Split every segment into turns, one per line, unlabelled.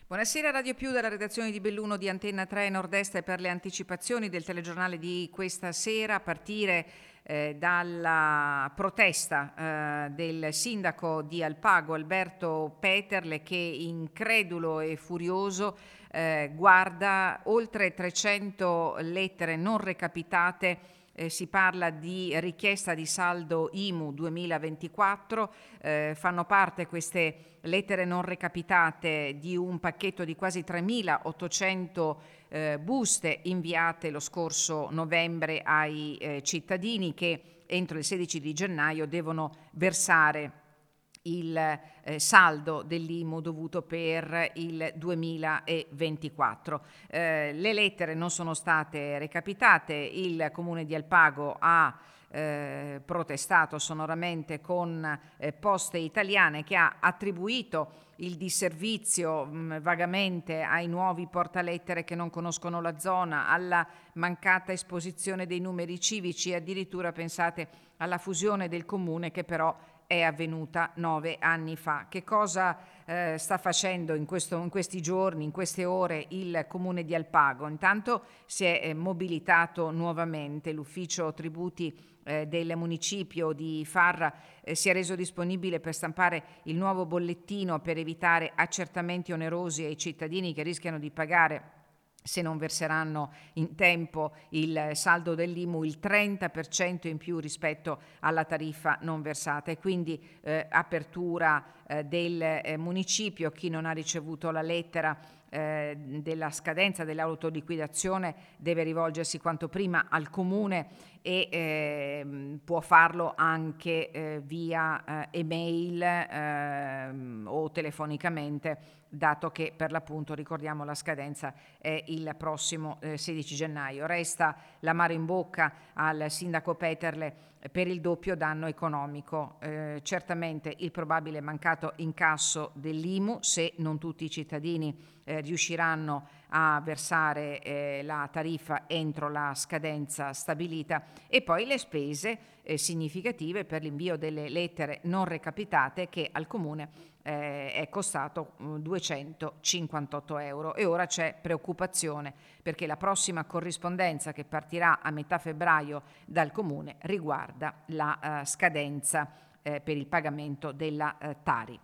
Buonasera Radio Più dalla redazione di Belluno di Antenna 3 Nord-Est per le anticipazioni del telegiornale di questa sera a partire dalla protesta del sindaco di Alpago Alberto Peterle che incredulo e furioso guarda oltre 300 lettere non recapitate. Si parla di richiesta di saldo IMU 2024, fanno parte queste lettere non recapitate di un pacchetto di quasi 3.800 buste inviate lo scorso novembre ai cittadini che entro il 16 di gennaio devono versare il saldo dell'IMU dovuto per il 2024. Le lettere non sono state recapitate, il comune di Alpago ha protestato sonoramente con Poste Italiane che ha attribuito il disservizio vagamente ai nuovi portalettere che non conoscono la zona, alla mancata esposizione dei numeri civici e addirittura pensate alla fusione del comune che però è avvenuta 9 anni fa. Che cosa sta facendo in questi giorni, in queste ore il comune di Alpago? Intanto si è mobilitato nuovamente l'ufficio tributi del municipio di Farra si è reso disponibile per stampare il nuovo bollettino per evitare accertamenti onerosi ai cittadini che rischiano di pagare se non verseranno in tempo il saldo dell'IMU il 30% in più rispetto alla tariffa non versata e quindi apertura del municipio. Chi non ha ricevuto la lettera della scadenza dell'autoliquidazione deve rivolgersi quanto prima al comune e può farlo anche via email o telefonicamente, dato che per l'appunto, ricordiamo, la scadenza è il prossimo 16 gennaio. Resta l'amaro in bocca al sindaco Peterle per il doppio danno economico. Certamente il probabile mancato incasso dell'IMU, se non tutti i cittadini riusciranno a versare la tariffa entro la scadenza stabilita, e poi le spese significative per l'invio delle lettere non recapitate che al comune è costato 258 euro e ora c'è preoccupazione perché la prossima corrispondenza che partirà a metà febbraio dal comune riguarda la scadenza per il pagamento della Tari.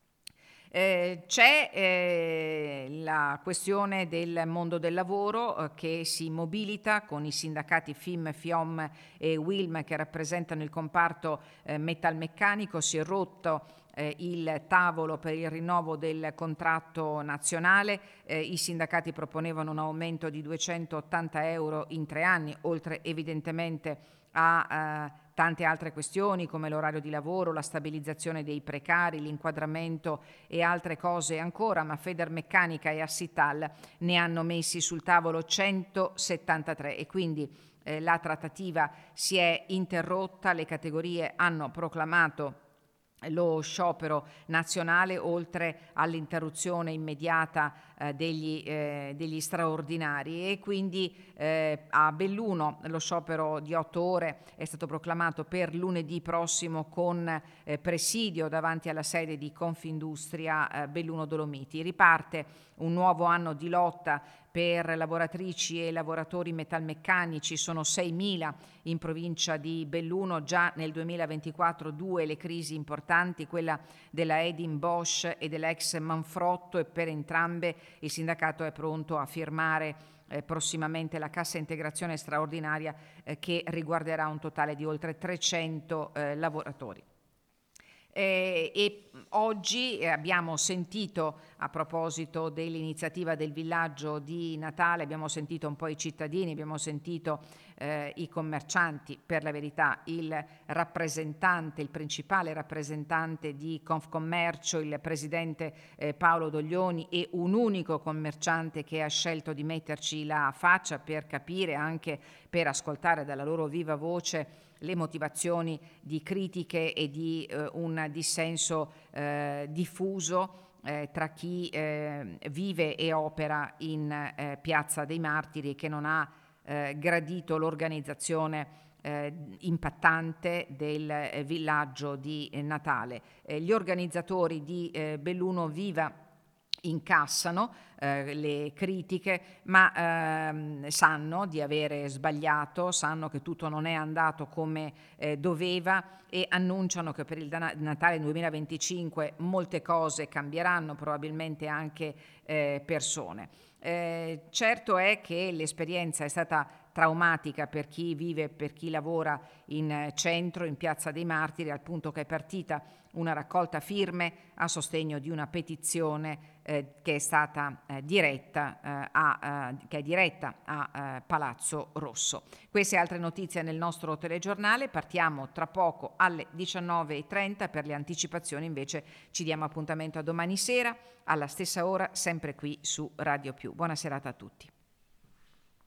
C'è la questione del mondo del lavoro che si mobilita con i sindacati FIM, FIOM e WILM che rappresentano il comparto metalmeccanico. Si è rotto il tavolo per il rinnovo del contratto nazionale. I sindacati proponevano un aumento di 280 euro in 3 anni, oltre evidentemente a tante altre questioni come l'orario di lavoro, la stabilizzazione dei precari, l'inquadramento e altre cose ancora, ma Federmeccanica e Assital ne hanno messi sul tavolo 173 e quindi la trattativa si è interrotta. Le categorie hanno proclamato lo sciopero nazionale, oltre all'interruzione immediata degli straordinari, e quindi a Belluno lo sciopero di 8 ore è stato proclamato per lunedì prossimo con presidio davanti alla sede di Confindustria Belluno Dolomiti. Riparte un nuovo anno di lotta per lavoratrici e lavoratori metalmeccanici, sono 6.000 in provincia di Belluno, già nel 2024 2 le crisi importanti, quella della Edin Bosch e dell'ex Manfrotto, e per entrambe il sindacato è pronto a firmare prossimamente la cassa integrazione straordinaria che riguarderà un totale di oltre 300 lavoratori. E oggi abbiamo sentito, a proposito dell'iniziativa del villaggio di Natale, abbiamo sentito un po' i cittadini, abbiamo sentito i commercianti, per la verità il principale rappresentante di Confcommercio, il presidente Paolo Doglioni, e un unico commerciante che ha scelto di metterci la faccia per capire, anche per ascoltare dalla loro viva voce le motivazioni di critiche e di un dissenso diffuso tra chi vive e opera in Piazza dei Martiri e che non ha gradito l'organizzazione impattante del villaggio di Natale. Gli organizzatori di Belluno Viva incassano le critiche, ma sanno di avere sbagliato, sanno che tutto non è andato come doveva e annunciano che per il Natale 2025 molte cose cambieranno, probabilmente anche persone. Certo è che l'esperienza è stata traumatica per chi vive, per chi lavora in centro, in Piazza dei Martiri, al punto che è partita una raccolta firme a sostegno di una petizione che è stata diretta a Palazzo Rosso. Queste e altre notizie nel nostro telegiornale. Partiamo tra poco alle 19:30. Per le anticipazioni invece ci diamo appuntamento a domani sera alla stessa ora, sempre qui su Radio Più. Buona serata a tutti.